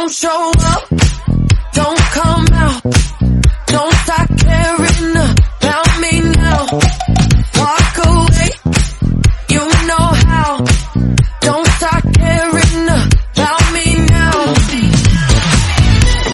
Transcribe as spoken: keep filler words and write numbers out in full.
Don't show up, don't come out, don't start caring about me now.